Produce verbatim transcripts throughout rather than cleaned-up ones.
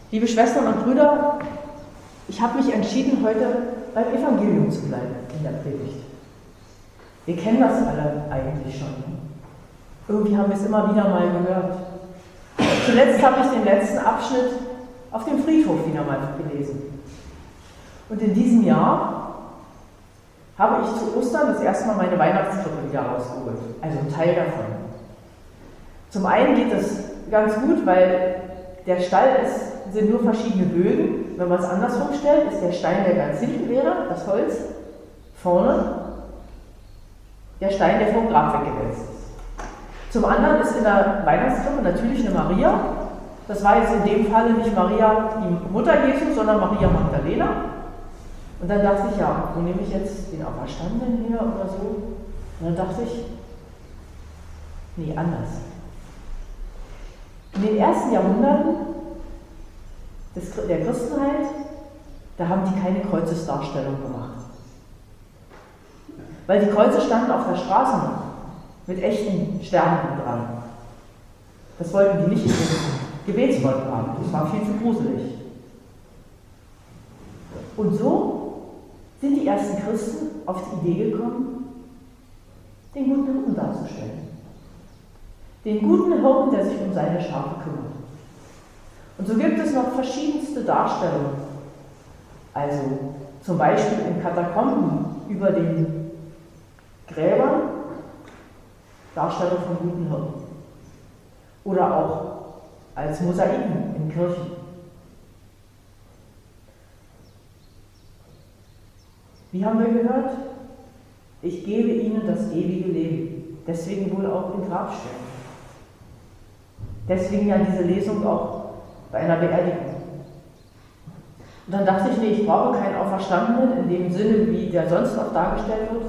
Liebe Schwestern und Brüder, ich habe mich entschieden, heute beim Evangelium zu bleiben in der Predigt. Wir kennen das alle eigentlich schon. Irgendwie haben wir es immer wieder mal gehört. Zuletzt habe ich den letzten Abschnitt auf dem Friedhof wieder mal gelesen. Und in diesem Jahr habe ich zu Ostern das erste Mal meine Weihnachtskrippe wieder rausgeholt. Also ein Teil davon. Zum einen geht es ganz gut, weil der Stall ist, sind nur verschiedene Bögen. Wenn man es andersrum stellt, ist der Stein, der ganz hinten wäre, das Holz, vorne der Stein, der vom Grab weggewälzt ist. Zum anderen ist in der Weihnachtskrippe natürlich eine Maria. Das war jetzt in dem Falle nicht Maria, die Mutter Jesu, sondern Maria Magdalena. Und dann dachte ich, ja, wo nehme ich jetzt den Auferstandenen her oder so? Und dann dachte ich, nee, anders. In den ersten Jahrhunderten des, der Christenheit, da haben die keine Kreuzesdarstellung gemacht. Weil die Kreuze standen auf der Straße mit echten Sternen dran. Das wollten die nicht in den Gebetsräumen haben, das war viel zu gruselig. Und so sind die ersten Christen auf die Idee gekommen, den guten Hirten darzustellen. Den guten Hirten, der sich um seine Schafe kümmert. Und so gibt es noch verschiedenste Darstellungen. Also zum Beispiel in Katakomben über den Gräbern, Darstellung von guten Hirten. Oder auch als Mosaiken in Kirchen. Wie haben wir gehört? Ich gebe ihnen das ewige Leben. Deswegen wohl auch in Grabstätten. Deswegen ja diese Lesung auch bei einer Beerdigung. Und dann dachte ich, nee, ich brauche keinen Auferstandenen in dem Sinne, wie der sonst auch dargestellt wird.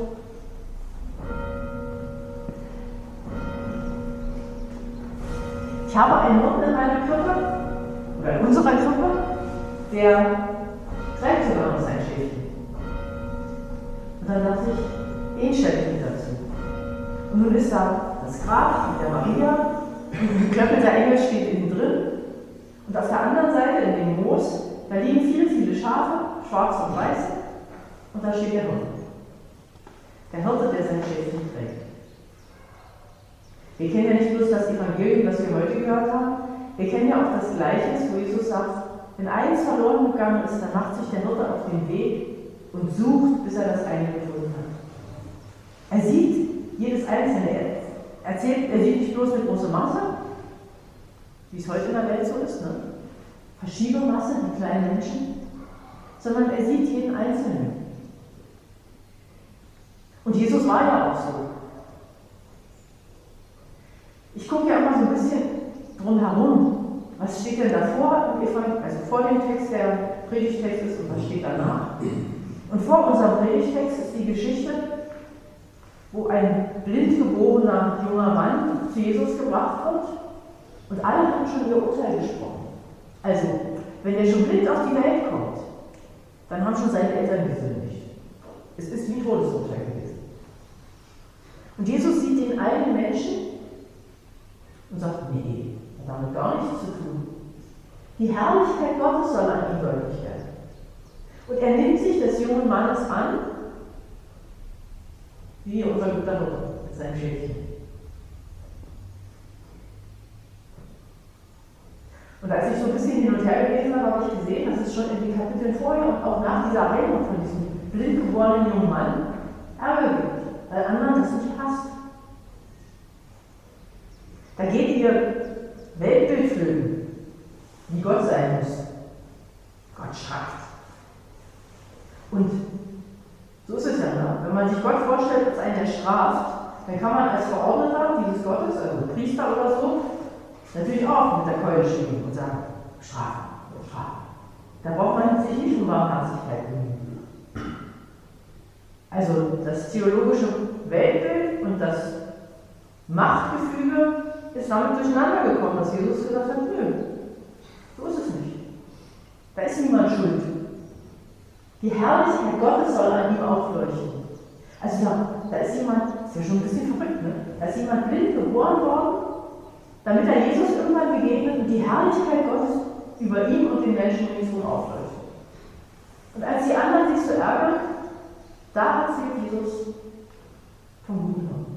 Ich habe einen Hirten in meiner Krippe, oder in unserer Krippe, der trägt sogar noch sein Schäfchen. Und dann dachte ich, den stelle ich mit dazu. Und nun ist da das Grab mit der Maria, ein geklöppelter Engel steht innen drin. Und auf der anderen Seite, in dem Moos, da liegen viele, viele Schafe, schwarz und weiß. Und da steht der Hirte. Der Hirte, der sein Schäfchen trägt. Wir kennen ja nicht bloß das Evangelium, das wir heute gehört haben, wir kennen ja auch das Gleichnis, wo Jesus sagt, wenn eins verloren gegangen ist, dann macht sich der Hirte auf den Weg und sucht, bis er das eine gefunden hat. Er sieht jedes Einzelne, er erzählt, er sieht nicht bloß eine große Masse, wie es heute in der Welt so ist, ne? Verschiedene Masse, die kleinen Menschen, sondern er sieht jeden Einzelnen. Und Jesus war ja auch so. Ich gucke ja immer so ein bisschen drumherum. Was steht denn davor im Evangelium, also vor dem Text, der Predigtext ist, und was steht danach? Und vor unserem Predigtext ist die Geschichte, wo ein blind geborener junger Mann zu Jesus gebracht wird und alle haben schon ihr Urteil gesprochen. Also, wenn er schon blind auf die Welt kommt, dann haben schon seine Eltern gesündigt. Es ist wie ein Todesurteil gewesen. Und Jesus sieht den einen Menschen und sagt, nee, hat damit gar nichts zu tun. Die Herrlichkeit Gottes soll an ihm deutlich werden. Und er nimmt sich des jungen Mannes an, wie unser guter Hirte mit seinem Schäfchen. Und als ich so ein bisschen hin und her gelesen habe, habe ich gesehen, dass es schon in den Kapiteln vorher und auch nach dieser Heilung von diesem blind gewordenen jungen Mann Ärger gibt, weil anderen das nicht passt. Da geht ihr Weltbild flöten, wie Gott sein muss. Gott schafft. Und so ist es ja, ne? Wenn man sich Gott vorstellt als einen, der straft, dann kann man als Verordneter dieses Gottes, also Priester oder so, natürlich auch mit der Keule schwingen und sagen, strafen, strafen. Da braucht man sich nicht um Barmherzigkeit bemühen. Also das theologische Weltbild und das Machtgefüge ist damit durcheinander gekommen, dass Jesus gesagt hat, nö, so ist es nicht. Da ist niemand schuld. Die Herrlichkeit Gottes soll an ihm aufleuchten. Also da, da ist jemand, das ist ja schon ein bisschen verrückt, ne? Da ist jemand blind geboren worden, damit er Jesus irgendwann begegnet und die Herrlichkeit Gottes über ihm und den Menschen ringsherum aufleuchtet. Und als die anderen sich so ärgern, da erzählt Jesus vom guten Hirten.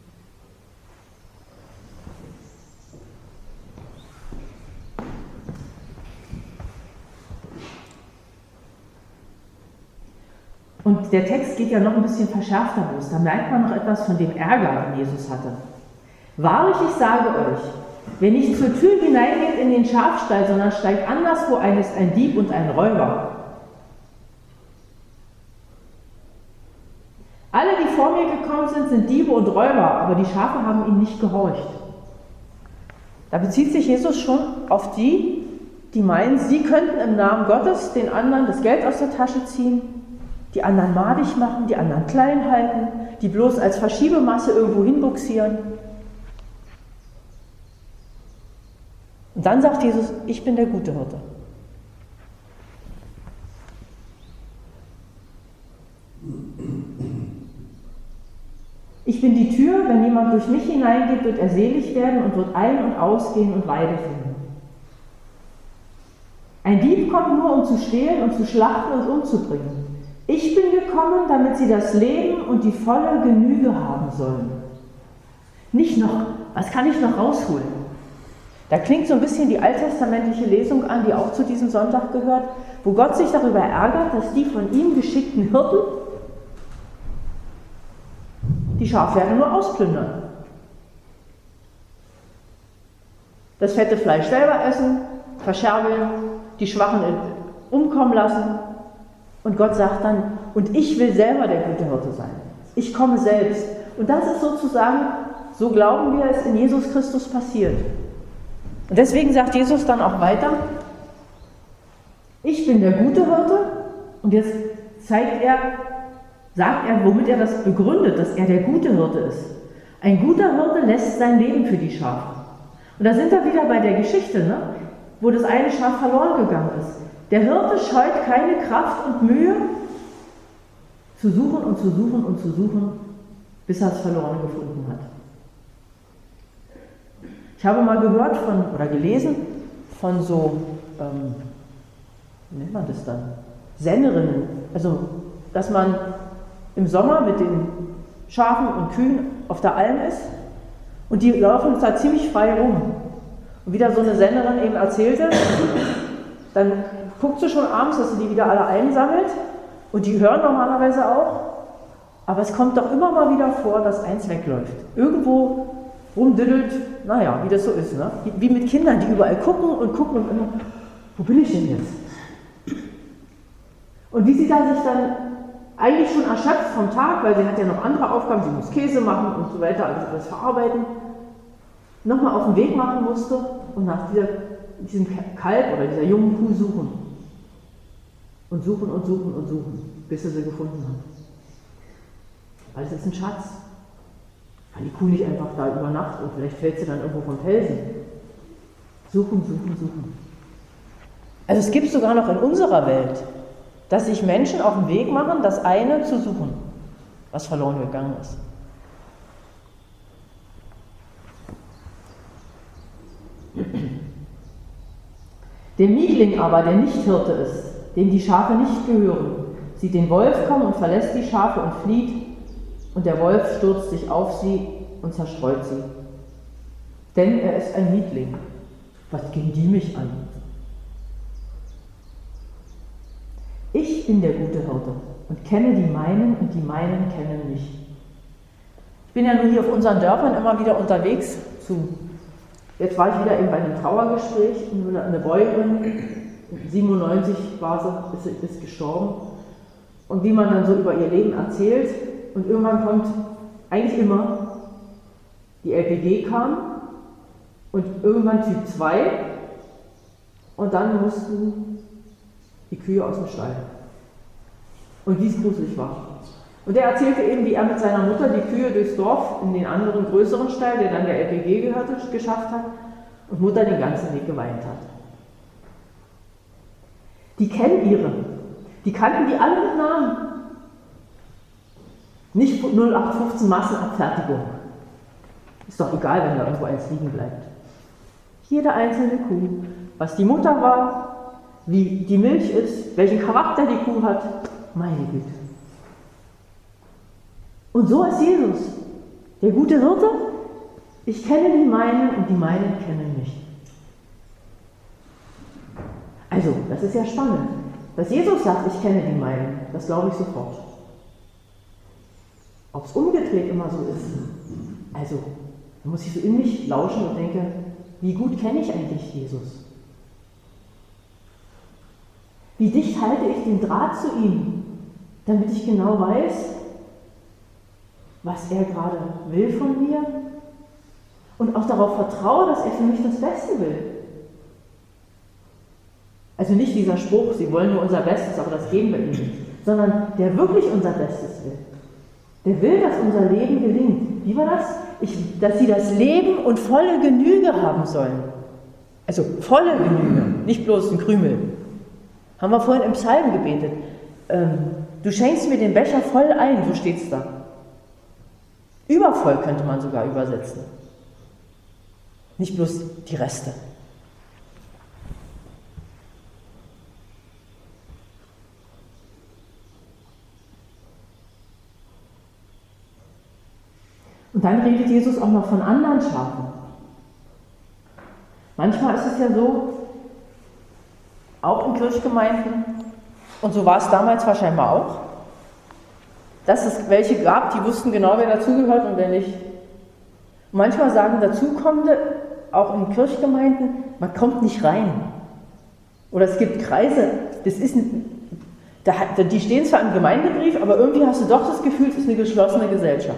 Und der Text geht ja noch ein bisschen verschärfter los. Da merkt man noch etwas von dem Ärger, den Jesus hatte. Wahrlich, ich sage euch, wer nicht zur Tür hineingeht in den Schafstall, sondern steigt anderswo ein, ist ein Dieb und ein Räuber. Alle, die vor mir gekommen sind, sind Diebe und Räuber, aber die Schafe haben ihnen nicht gehorcht. Da bezieht sich Jesus schon auf die, die meinen, sie könnten im Namen Gottes den anderen das Geld aus der Tasche ziehen, die anderen madig machen, die anderen klein halten, die bloß als Verschiebemasse irgendwo hinbuxieren. Und dann sagt Jesus, ich bin der gute Hirte. Ich bin die Tür, wenn jemand durch mich hineingeht, wird er selig werden und wird ein- und ausgehen und Weide finden. Ein Dieb kommt nur, um zu stehlen und zu schlachten und umzubringen. Ich bin gekommen, damit sie das Leben und die volle Genüge haben sollen. Nicht noch, was kann ich noch rausholen? Da klingt so ein bisschen die alttestamentliche Lesung an, die auch zu diesem Sonntag gehört, wo Gott sich darüber ärgert, dass die von ihm geschickten Hirten die Schafherde nur ausplündern. Das fette Fleisch selber essen, verscherbeln, die Schwachen umkommen lassen. Und Gott sagt dann, und ich will selber der gute Hirte sein. Ich komme selbst. Und das ist sozusagen, so glauben wir, es in Jesus Christus passiert. Und deswegen sagt Jesus dann auch weiter, ich bin der gute Hirte. Und jetzt zeigt er, sagt er, womit er das begründet, dass er der gute Hirte ist. Ein guter Hirte lässt sein Leben für die Schafe. Und da sind wir wieder bei der Geschichte, ne? Wo das eine Schaf verloren gegangen ist. Der Hirte scheut keine Kraft und Mühe, zu suchen und zu suchen und zu suchen, bis er es verloren gefunden hat. Ich habe mal gehört von, oder gelesen von so, ähm, wie nennt man das dann? Sennerinnen. Also, dass man im Sommer mit den Schafen und Kühen auf der Alm ist und die laufen da ziemlich frei rum. Und wie da so eine Sennerin eben erzählte, dann guckt sie schon abends, dass sie die wieder alle einsammelt und die hören normalerweise auch, aber es kommt doch immer mal wieder vor, dass eins wegläuft. Irgendwo rumdüdelt, naja, wie das so ist, ne? Wie mit Kindern, die überall gucken und gucken und immer, wo bin ich denn jetzt? Und wie sie da sich dann eigentlich schon erschöpft vom Tag, weil sie hat ja noch andere Aufgaben, sie muss Käse machen und so weiter, also das verarbeiten, nochmal auf den Weg machen musste und nach dieser, diesem Kalb oder dieser jungen Kuh suchen. Und suchen und suchen und suchen, bis er sie gefunden hat. Weil es ist ein Schatz. Weil die Kuh nicht einfach da über Nacht und vielleicht fällt sie dann irgendwo vom Felsen. Suchen, suchen, suchen. Also es gibt sogar noch in unserer Welt, dass sich Menschen auf den Weg machen, das eine zu suchen, was verloren gegangen ist. Der Mietling aber, der nicht Hirte ist, dem die Schafe nicht gehören, sieht den Wolf kommen und verlässt die Schafe und flieht, und der Wolf stürzt sich auf sie und zerstreut sie. Denn er ist ein Mietling. Was gehen die mich an? Ich bin der gute Hirte und kenne die meinen und die meinen kennen mich. Ich bin ja nun hier auf unseren Dörfern immer wieder unterwegs. Zu, jetzt war ich wieder eben bei einem Trauergespräch, eine Bäuerin, siebenundneunzig war sie, ist, ist gestorben. Und wie man dann so über ihr Leben erzählt, und irgendwann kommt, eigentlich immer, die L P G kam und irgendwann Typ zwei und dann mussten die Kühe aus dem Stall. Und wie es gruselig war. Und er erzählte eben, wie er mit seiner Mutter die Kühe durchs Dorf in den anderen größeren Stall, der dann der L P G gehörte, geschafft hat und Mutter den ganzen Weg geweint hat. Die kennen ihre. Die kannten die alle mit Namen. Nicht null acht fünfzehn Massenabfertigung. Ist doch egal, wenn da irgendwo eins liegen bleibt. Jede einzelne Kuh was die Mutter war, wie die Milch ist, welchen Charakter die Kuh hat. Meine Güte. Und so ist Jesus, der gute Hirte. Ich kenne die meinen und die meinen kennen mich. Also, das ist ja spannend. Dass Jesus sagt, ich kenne die meinen, das glaube ich sofort. Ob es umgedreht immer so ist, also, da muss ich so in mich lauschen und denke, wie gut kenne ich eigentlich Jesus? Wie dicht halte ich den Draht zu ihm, damit ich genau weiß, was er gerade will von mir und auch darauf vertraue, dass er für mich das Beste will. Also nicht dieser Spruch, sie wollen nur unser Bestes, aber das geben wir ihnen nicht, sondern der wirklich unser Bestes will. Der will, dass unser Leben gelingt. Wie war das? Ich, dass sie das Leben und volle Genüge haben sollen. Also volle Genüge, nicht bloß ein Krümel. Haben wir vorhin im Psalm gebetet. Ähm, du schenkst mir den Becher voll ein, so steht es da. Übervoll könnte man sogar übersetzen. Nicht bloß die Reste. Und dann redet Jesus auch noch von anderen Schafen. Manchmal ist es ja so, auch in Kirchgemeinden, und so war es damals wahrscheinlich auch, dass es welche gab, die wussten genau, wer dazugehört und wer nicht. Und manchmal sagen Dazukommende, auch in Kirchgemeinden, man kommt nicht rein. Oder es gibt Kreise, das ist ein, die stehen zwar im Gemeindebrief, aber irgendwie hast du doch das Gefühl, es ist eine geschlossene Gesellschaft.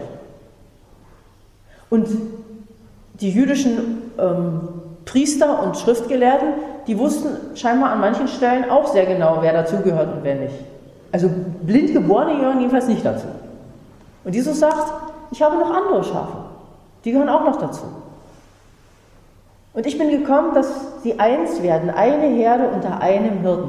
Und die jüdischen ähm, Priester und Schriftgelehrten, die wussten scheinbar an manchen Stellen auch sehr genau, wer dazugehört und wer nicht. Also Blindgeborene gehören jedenfalls nicht dazu. Und Jesus sagt, ich habe noch andere Schafe, die gehören auch noch dazu. Und ich bin gekommen, dass sie eins werden, eine Herde unter einem Hirten.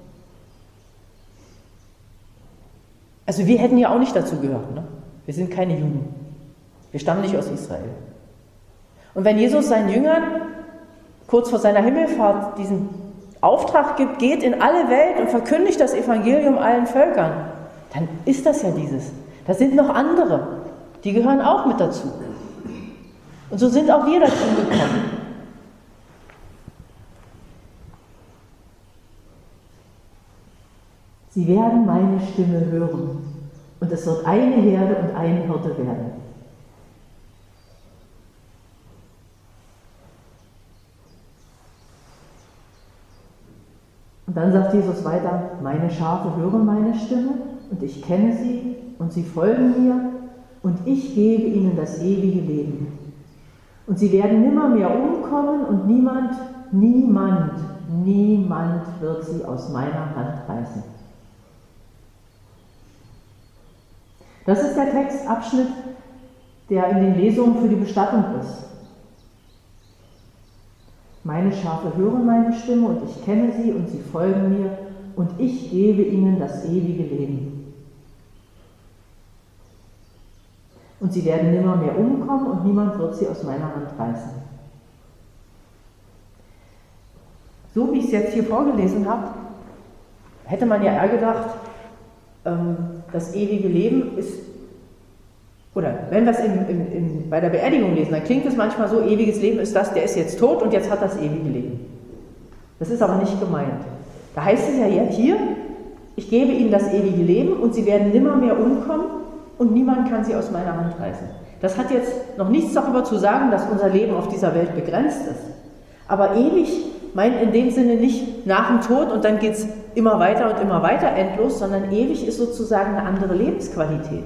Also wir hätten ja auch nicht dazu gehört, ne? Wir sind keine Juden. Wir stammen nicht aus Israel. Und wenn Jesus seinen Jüngern kurz vor seiner Himmelfahrt diesen Auftrag gibt, geht in alle Welt und verkündigt das Evangelium allen Völkern, dann ist das ja dieses. Da sind noch andere, die gehören auch mit dazu. Und so sind auch wir dazu gekommen. Sie werden meine Stimme hören und es wird eine Herde und ein Hirte werden. Und dann sagt Jesus weiter, meine Schafe hören meine Stimme und ich kenne sie und sie folgen mir und ich gebe ihnen das ewige Leben. Und sie werden nimmermehr umkommen und niemand, niemand, niemand wird sie aus meiner Hand reißen. Das ist der Textabschnitt, der in den Lesungen für die Bestattung ist. Meine Schafe hören meine Stimme und ich kenne sie und sie folgen mir und ich gebe ihnen das ewige Leben. Und sie werden nimmermehr umkommen und niemand wird sie aus meiner Hand reißen. So wie ich es jetzt hier vorgelesen habe, hätte man ja eher gedacht, das ewige Leben ist, oder wenn wir es in, in, in, bei der Beerdigung lesen, dann klingt es manchmal so, ewiges Leben ist das, der ist jetzt tot und jetzt hat das ewige Leben. Das ist aber nicht gemeint. Da heißt es ja hier, ich gebe ihnen das ewige Leben und sie werden nimmermehr umkommen und niemand kann sie aus meiner Hand reißen. Das hat jetzt noch nichts darüber zu sagen, dass unser Leben auf dieser Welt begrenzt ist. Aber ewig meint in dem Sinne nicht nach dem Tod und dann geht es immer weiter und immer weiter endlos, sondern ewig ist sozusagen eine andere Lebensqualität.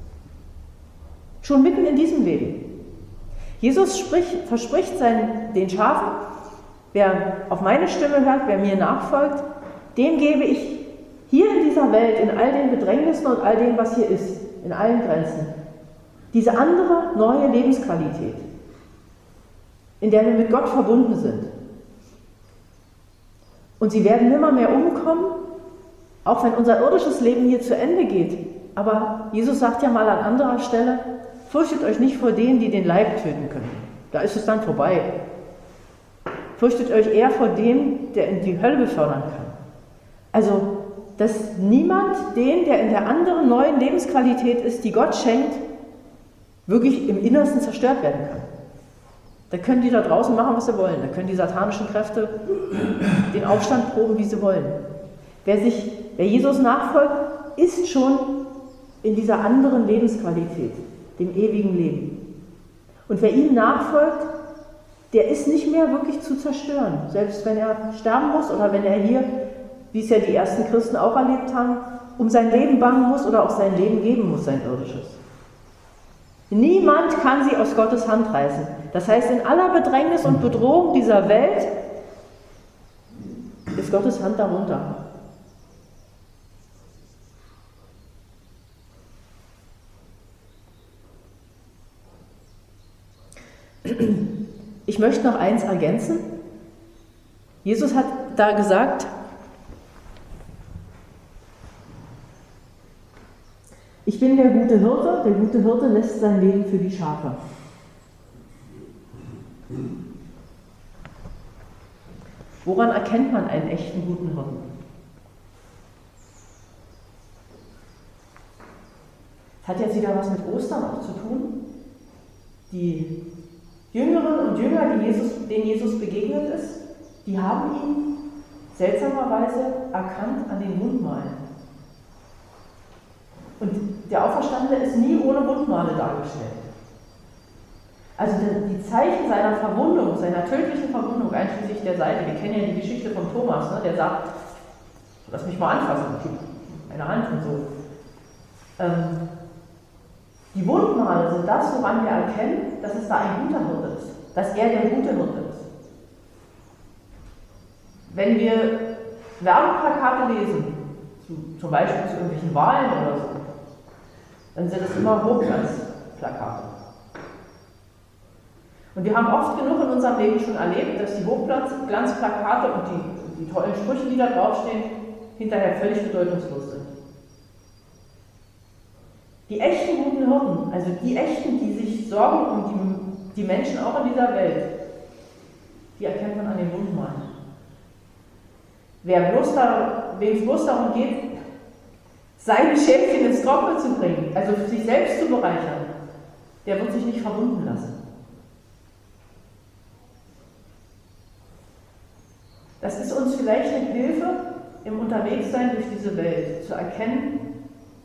Schon mitten in diesem Leben. Jesus spricht, verspricht seinen, den Schafen, wer auf meine Stimme hört, wer mir nachfolgt, dem gebe ich hier in dieser Welt, in all den Bedrängnissen und all dem, was hier ist, in allen Grenzen, diese andere, neue Lebensqualität, in der wir mit Gott verbunden sind. Und sie werden nimmer mehr umkommen, auch wenn unser irdisches Leben hier zu Ende geht. Aber Jesus sagt ja mal an anderer Stelle, fürchtet euch nicht vor denen, die den Leib töten können. Da ist es dann vorbei. fürchtet euch eher vor dem, der in die Hölle befördern kann. Also, dass niemand den, der in der anderen neuen Lebensqualität ist, die Gott schenkt, wirklich im Innersten zerstört werden kann. Da können die da draußen machen, was sie wollen. Da können die satanischen Kräfte den Aufstand proben, wie sie wollen. Wer, sich, wer Jesus nachfolgt, ist schon in dieser anderen Lebensqualität, dem ewigen Leben. Und wer ihm nachfolgt, der ist nicht mehr wirklich zu zerstören. Selbst wenn er sterben muss oder wenn er hier, wie es ja die ersten Christen auch erlebt haben, um sein Leben bangen muss oder auch sein Leben geben muss, sein irdisches. Niemand kann sie aus Gottes Hand reißen. Das heißt, in aller Bedrängnis und Bedrohung dieser Welt ist Gottes Hand darunter. Ich möchte noch eins ergänzen. Jesus hat da gesagt, ich bin der gute Hirte, der gute Hirte lässt sein Leben für die Schafe. Woran erkennt man einen echten guten Hirten? Das hat jetzt wieder was mit Ostern auch zu tun. Die Jüngerinnen und Jünger, die Jesus, denen Jesus begegnet ist, die haben ihn seltsamerweise erkannt an den Wundmalen. Und der Auferstandene ist nie ohne Wundmale dargestellt. Also die Zeichen seiner Verwundung, seiner tödlichen Verwundung, einschließlich der Seite, wir kennen ja die Geschichte von Thomas, ne, der sagt, lass mich mal anfassen, meine Hand und so. Ähm, die Wundmale sind das, woran wir erkennen, dass es da ein guter Hirte ist, dass er der gute Hirte ist. Wenn wir Werbeplakate lesen, zu, zum Beispiel zu irgendwelchen Wahlen oder so, dann sind es immer Hochglanzplakate. Und wir haben oft genug in unserem Leben schon erlebt, dass die Hochglanzplakate und die, die tollen Sprüche, die da draufstehen, hinterher völlig bedeutungslos sind. Die echten guten Hirten, also die echten, die sich sorgen um die, die Menschen auch in dieser Welt, die erkennt man an den Wundmalen. Wer bloß da, wem es bloß darum geht, seine Schäfchen ins Trockene zu bringen, also für sich selbst zu bereichern, der wird sich nicht verwunden lassen. Das ist uns vielleicht eine Hilfe im Unterwegssein durch diese Welt, zu erkennen,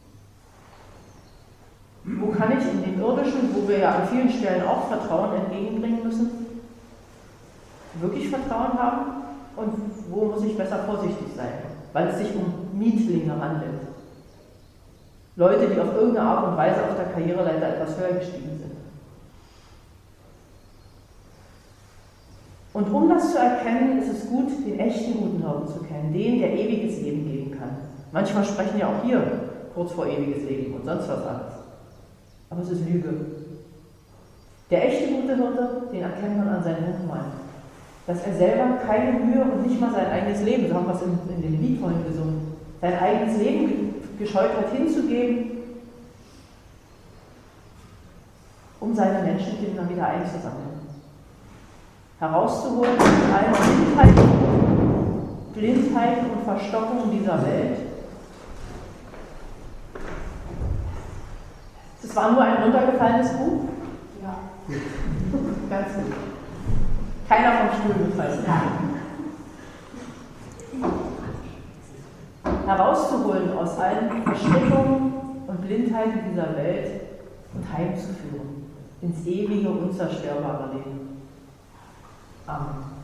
wo kann ich in den irdischen, wo wir ja an vielen Stellen auch Vertrauen entgegenbringen müssen, wirklich Vertrauen haben und wo muss ich besser vorsichtig sein, weil es sich um Mietlinge handelt. Leute, die auf irgendeine Art und Weise auf der Karriereleiter etwas höher gestiegen sind. Und um das zu erkennen, ist es gut, den echten guten Hirten zu kennen, den, der ewiges Leben geben kann. Manchmal sprechen ja auch hier kurz vor ewiges Leben und sonst was alles. Aber es ist Lüge. Der echte gute Hirte, den erkennt man an seinen Wundmalen. Dass er selber keine Mühe und nicht mal sein eigenes Leben, so haben wir es in, in dem Lied vorhin gesungen, sein eigenes Leben gescheut hat hinzugeben, um seine Menschenkinder wieder einzusammeln. Herauszuholen aus aller Blindheit, Blindheit und Verstockung dieser Welt. Das war nur ein runtergefallenes Buch? Ja. Ganz gut. Keiner vom Stuhl gefallen. Herauszuholen aus allen Verstrickungen und Blindheiten dieser Welt und heimzuführen ins ewige, unzerstörbare Leben. Amen.